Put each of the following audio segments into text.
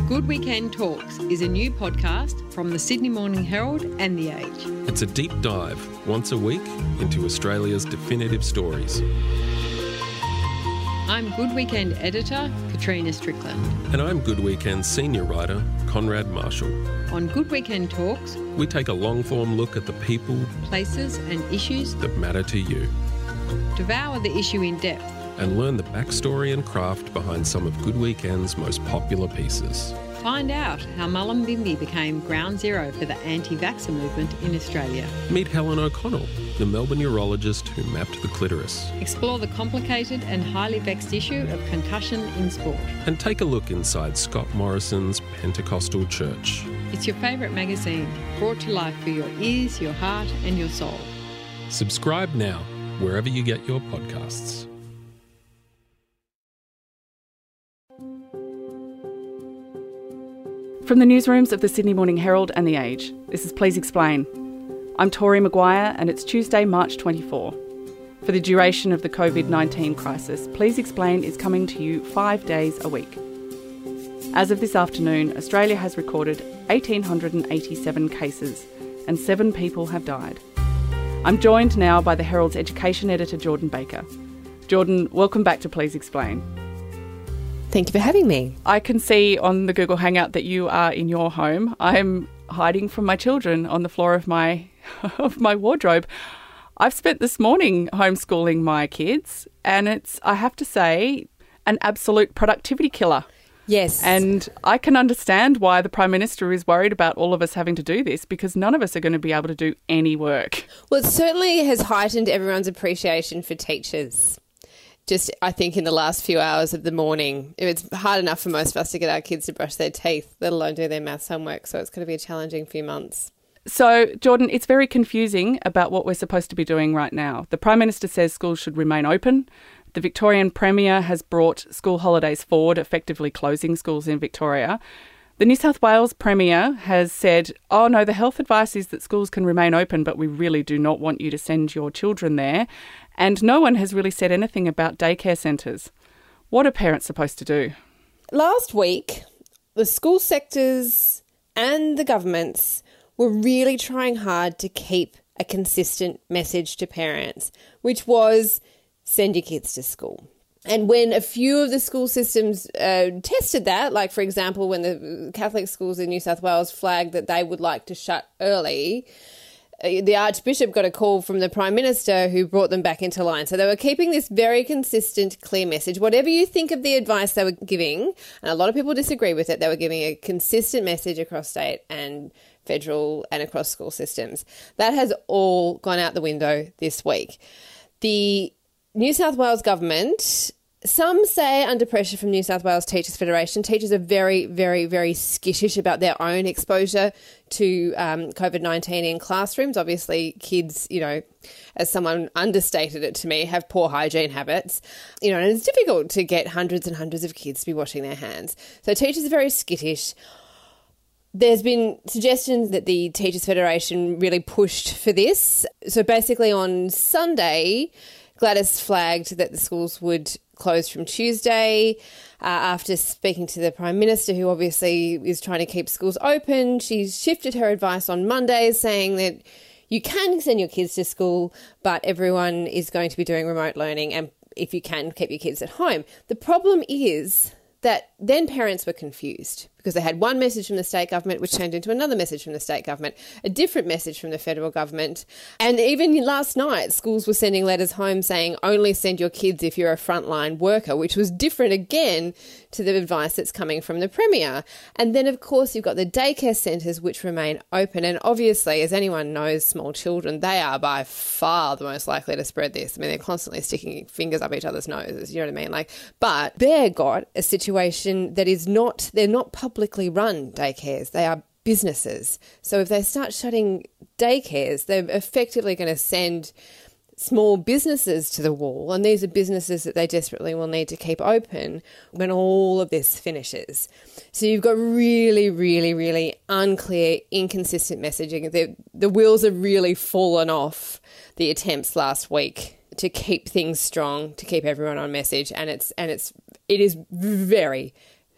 Good Weekend Talks is a new podcast from the Sydney Morning Herald and The Age. It's a deep dive, once a week, into Australia's definitive stories. I'm Good Weekend editor, Katrina Strickland. And I'm Good Weekend senior writer, Conrad Marshall. On Good Weekend Talks, we take a long-form look at the people, places and issues that matter to you. Devour the issue in depth and learn the backstory and craft behind some of Good Weekend's most popular pieces. Find out how Mullumbimby became ground zero for the anti-vaxxer movement in Australia. Meet Helen O'Connell, the Melbourne urologist who mapped the clitoris. Explore the complicated and highly vexed issue of concussion in sport. And take a look inside Scott Morrison's Pentecostal church. It's your favourite magazine, brought to life for your ears, your heart and your soul. Subscribe now, wherever you get your podcasts. From the newsrooms of the Sydney Morning Herald and The Age, this is Please Explain. I'm Tori Maguire and it's Tuesday, March 24. For the duration of the COVID-19 crisis, Please Explain is coming to you 5 days a week. As of this afternoon, Australia has recorded 1,887 cases and 7 people have died. I'm joined now by the Herald's education editor, Jordan Baker. Jordan, welcome back to Please Explain. Thank you for having me. I can see on the Google Hangout that you are in your home. I'm hiding from my children on the floor of my wardrobe. I've spent this morning homeschooling my kids and it's, I have to say, an absolute productivity killer. Yes. And I can understand why the Prime Minister is worried about all of us having to do this because none of us are going to be able to do any work. Well, it certainly has heightened everyone's appreciation for teachers. Just, I think, in the last few hours of the morning. It's hard enough for most of us to get our kids to brush their teeth, let alone do their maths homework. So it's going to be a challenging few months. So, Jordan, it's very confusing about what we're supposed to be doing right now. The Prime Minister says schools should remain open. The Victorian Premier has brought school holidays forward, effectively closing schools in Victoria. The New South Wales Premier has said, oh no, the health advice is that schools can remain open, but we really do not want you to send your children there. And no one has really said anything about daycare centres. What are parents supposed to do? Last week, the school sectors and the governments were really trying hard to keep a consistent message to parents, which was send your kids to school. And when a few of the school systems tested that, like, for example, when the Catholic schools in New South Wales flagged that they would like to shut early, the Archbishop got a call from the Prime Minister who brought them back into line. So they were keeping this very consistent, clear message. Whatever you think of the advice they were giving, and a lot of people disagree with it, they were giving a consistent message across state and federal and across school systems. That has all gone out the window this week. The New South Wales government, some say under pressure from New South Wales Teachers Federation, teachers are very, very, very skittish about their own exposure to COVID-19 in classrooms. Obviously, kids, you know, as someone understated it to me, have poor hygiene habits, you know, and it's difficult to get hundreds and hundreds of kids to be washing their hands. So teachers are very skittish. There's been suggestions that the Teachers Federation really pushed for this. So basically on Sunday, Gladys flagged that the schools would close from Tuesday after speaking to the Prime Minister, who obviously is trying to keep schools open. She shifted her advice on Monday, saying that you can send your kids to school, but everyone is going to be doing remote learning, and if you can, keep your kids at home. The problem is that then parents were confused because they had one message from the state government which turned into another message from the state government, a different message from the federal government. And even last night, schools were sending letters home saying only send your kids if you're a frontline worker, which was different again to the advice that's coming from the Premier. And then, of course, you've got the daycare centres which remain open. And obviously, as anyone knows, small children, they are by far the most likely to spread this. I mean, they're constantly sticking fingers up each other's noses, you know what I mean? Like, but they've got a situation that is not, they're not publicly run daycares. They are businesses. So if they start shutting daycares, they're effectively going to send small businesses to the wall, and these are businesses that they desperately will need to keep open when all of this finishes. So you've got really, really, really unclear, inconsistent messaging. The wheels have really fallen off the attempts last week to keep things strong, to keep everyone on message, and it is very,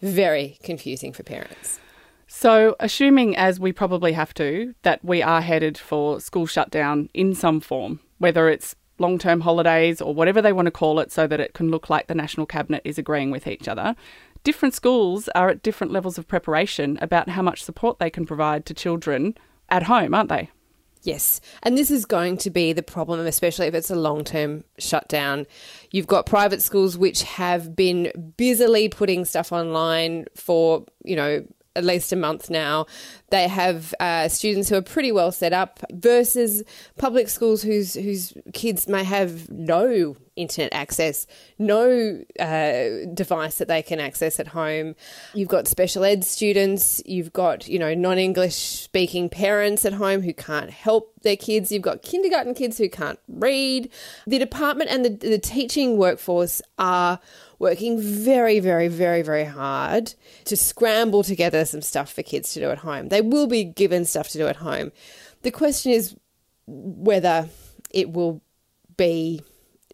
very confusing for parents. So, assuming, as we probably have to, that we are headed for school shutdown in some form, whether it's long-term holidays or whatever they want to call it so that it can look like the National Cabinet is agreeing with each other, different schools are at different levels of preparation about how much support they can provide to children at home, aren't they? Yes, and this is going to be the problem, especially if it's a long-term shutdown. You've got private schools which have been busily putting stuff online for, at least a month now. They have students who are pretty well set up versus public schools whose kids may have no internet access, no device that they can access at home. You've got special ed students, you've got, non-English speaking parents at home who can't help their kids. You've got kindergarten kids who can't read. The department and the teaching workforce are working very, very, very, very hard to scramble together some stuff for kids to do at home. They will be given stuff to do at home. The question is whether it will be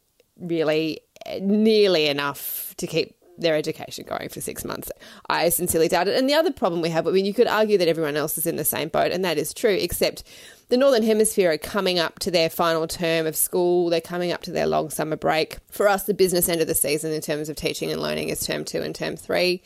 really nearly enough to keep their education going for 6 months. I sincerely doubt it. And the other problem we have, you could argue that everyone else is in the same boat, and that is true, except the Northern Hemisphere are coming up to their final term of school. They're coming up to their long summer break. For us, the business end of the season in terms of teaching and learning is term 2 and term 3.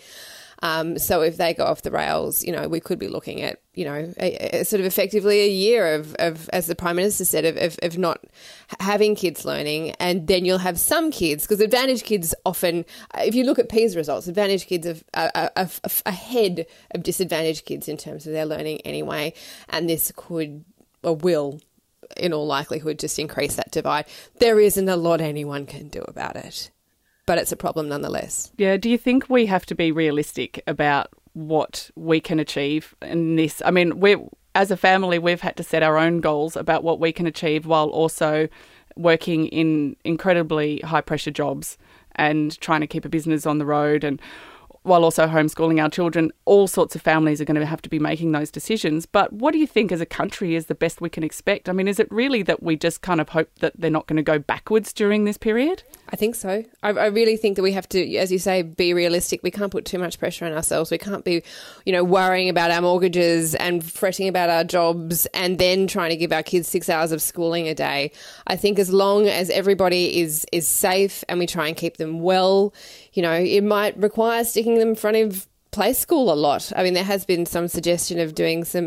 So if they go off the rails, we could be looking at, a sort of effectively a year of as the Prime Minister said, of not having kids learning. And then you'll have some kids, because Advantage kids often, if you look at PISA results, Advantage kids are ahead of disadvantaged kids in terms of their learning anyway. And this could or will, in all likelihood, just increase that divide. There isn't a lot anyone can do about it, but it's a problem nonetheless. Yeah, do you think we have to be realistic about what we can achieve in this? As a family, we've had to set our own goals about what we can achieve while also working in incredibly high-pressure jobs and trying to keep a business on the road, and while also homeschooling our children. All sorts of families are going to have to be making those decisions. But what do you think as a country is the best we can expect? Is it really that we just kind of hope that they're not going to go backwards during this period? I think so. I really think that we have to, as you say, be realistic. We can't put too much pressure on ourselves. We can't be, worrying about our mortgages and fretting about our jobs and then trying to give our kids 6 hours of schooling a day. I think as long as everybody is safe and we try and keep them well, it might require sticking them in front of play school a lot. There has been some suggestion of doing some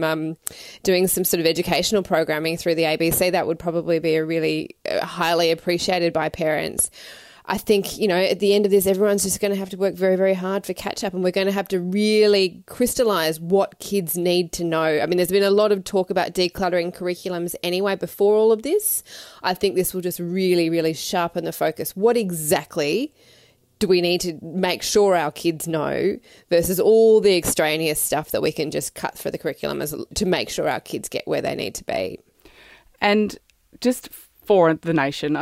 sort of educational programming through the ABC. That would probably be a really highly appreciated by parents. I think, at the end of this, everyone's just going to have to work very, very hard for catch up, and we're going to have to really crystallise what kids need to know. There's been a lot of talk about decluttering curriculums anyway before all of this. I think this will just really, really sharpen the focus. What exactly do we need to make sure our kids know versus all the extraneous stuff that we can just cut through the curriculum to make sure our kids get where they need to be? And just for the nation,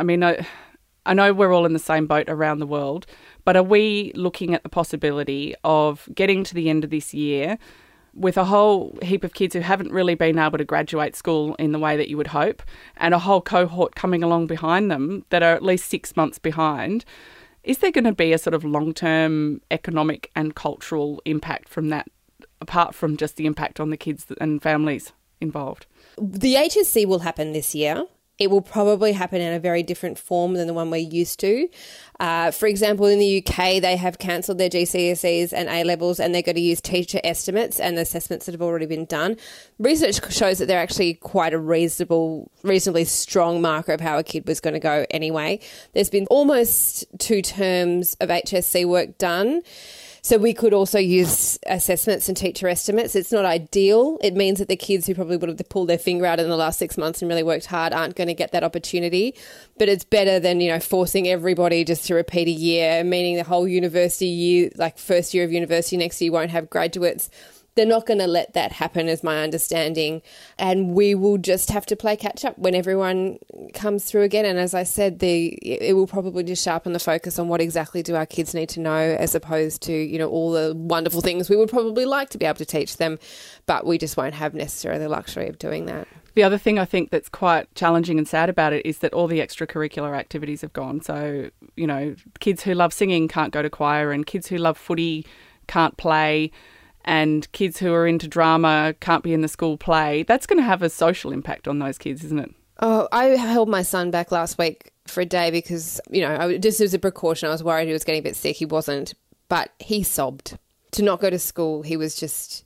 I know we're all in the same boat around the world, but are we looking at the possibility of getting to the end of this year with a whole heap of kids who haven't really been able to graduate school in the way that you would hope, and a whole cohort coming along behind them that are at least 6 months behind? Is there going to be a sort of long-term economic and cultural impact from that, apart from just the impact on the kids and families involved? The HSC will happen this year. It will probably happen in a very different form than the one we're used to. For example, in the UK, they have cancelled their GCSEs and A-levels, and they're going to use teacher estimates and assessments that have already been done. Research shows that they're actually quite a reasonably strong marker of how a kid was going to go anyway. There's been almost 2 terms of HSC work done. So we could also use assessments and teacher estimates. It's not ideal. It means that the kids who probably would have pulled their finger out in the last 6 months and really worked hard aren't going to get that opportunity. But it's better than, forcing everybody just to repeat a year, meaning the whole university year, like first year of university next year, won't have graduates. They're not going to let that happen, is my understanding. And we will just have to play catch up when everyone comes through again. And as I said, it will probably just sharpen the focus on what exactly do our kids need to know, as opposed to, all the wonderful things we would probably like to be able to teach them. But we just won't have necessarily the luxury of doing that. The other thing I think that's quite challenging and sad about it is that all the extracurricular activities have gone. So, kids who love singing can't go to choir, and kids who love footy can't play and kids who are into drama can't be in the school play, that's going to have a social impact on those kids, isn't it? Oh, I held my son back last week for a day because, just as a precaution, I was worried he was getting a bit sick. He wasn't, but he sobbed. To not go to school, he was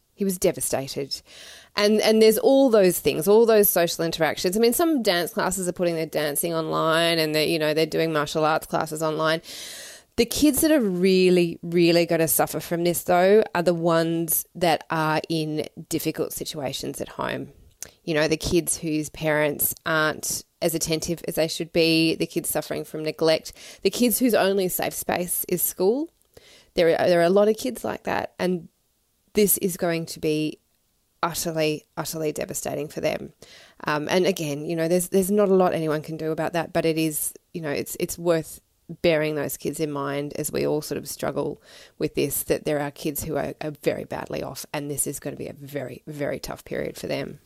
devastated. And there's all those things, all those social interactions. I mean, some dance classes are putting their dancing online and they're doing martial arts classes online. The kids that are really, really going to suffer from this, though, are the ones that are in difficult situations at home. The kids whose parents aren't as attentive as they should be, the kids suffering from neglect, the kids whose only safe space is school. There are a lot of kids like that, and this is going to be utterly, utterly devastating for them. And again, there's not a lot anyone can do about that, but it is, it's worth bearing those kids in mind as we all sort of struggle with this, that there are kids who are very badly off, and this is going to be a very, very tough period for them.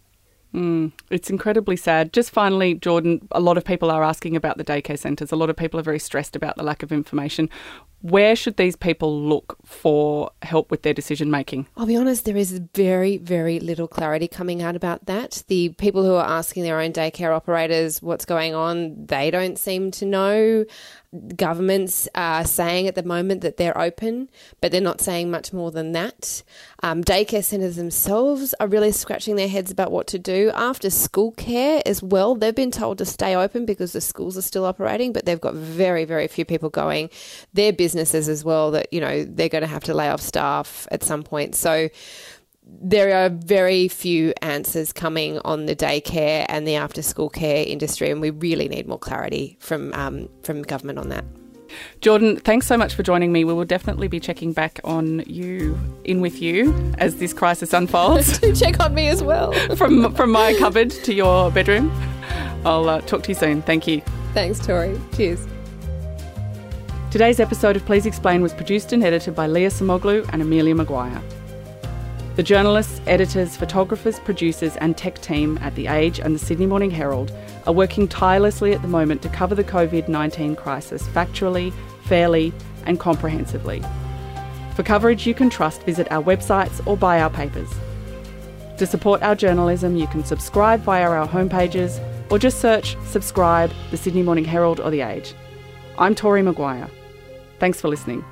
It's incredibly sad. Just finally, Jordan, a lot of people are asking about the daycare centres. A lot of people are very stressed about the lack of information. Where should these people look for help with their decision making? I'll be honest, there is very, very little clarity coming out about that. The people who are asking their own daycare operators what's going on, they don't seem to know. Governments are saying at the moment that they're open, but they're not saying much more than that. Daycare centres themselves are really scratching their heads about what to do. After school care as well, they've been told to stay open because the schools are still operating, but they've got very, very few people going. Their businesses as well that, they're going to have to lay off staff at some point. So there are very few answers coming on the daycare and the after-school care industry, and we really need more clarity from government on that. Jordan, thanks so much for joining me. We will definitely be checking back on you, as this crisis unfolds. Do check on me as well. from my cupboard to your bedroom. I'll talk to you soon. Thank you. Thanks, Tori. Cheers. Today's episode of Please Explain was produced and edited by Leah Samoglu and Amelia Maguire. The journalists, editors, photographers, producers and tech team at The Age and the Sydney Morning Herald are working tirelessly at the moment to cover the COVID-19 crisis factually, fairly and comprehensively. For coverage you can trust, visit our websites or buy our papers. To support our journalism, you can subscribe via our homepages or just search subscribe, the Sydney Morning Herald or The Age. I'm Tori Maguire. Thanks for listening.